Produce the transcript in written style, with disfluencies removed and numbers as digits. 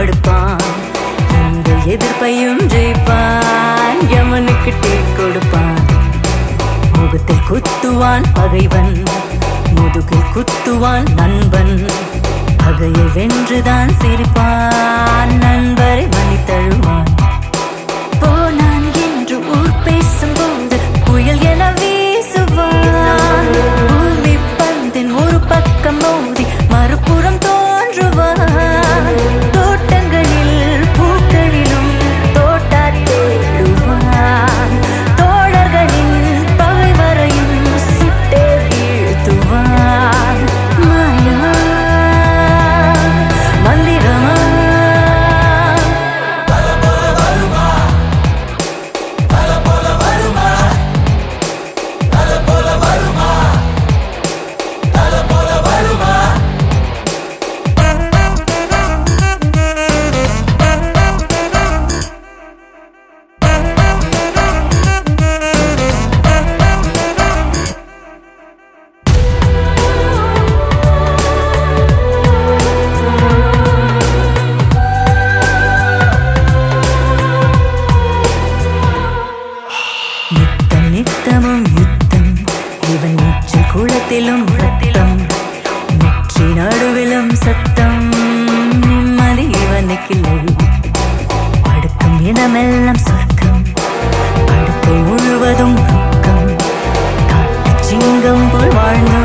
கொடுப்பான், இந்த எதிர்ப்பையும் ஜெயிப்பான். யமனுக்கு டீ கொடுப்பான், முகத்தில் குத்துவான் பகைவன், முதுகில் குத்துவான் நண்பன். பகையை வென்றுதான் சிரிப்பான், நண்பரை மணி தழுவான். போனான் என்று ஊர் பேசும்போது புயல் என வீசுவான். பூமி பந்தின் ஒரு பக்கம் மோதி மறுபுறம் தோன்றுவான். தோட்டங்களில் பூக்களிலும் தோட்டா தேடுவான். தோழர்களின் பகைவரையும் சுட்டே வீழ்த்துவான். மாயா மந்திரமா நித்தமும் யுத்தம், இவன் நீச்சல் குளத்திலும் ரத்தம், நெற்றி நடுவிலும் சத்தம். நிம்மதி இவனுக்கில்லை, படுக்கும் இடமெல்லாம் சொர்க்கம், படுக்கை முழுவதும் துக்கம். காட்டு சிங்கம் போல் வாழ்ந்த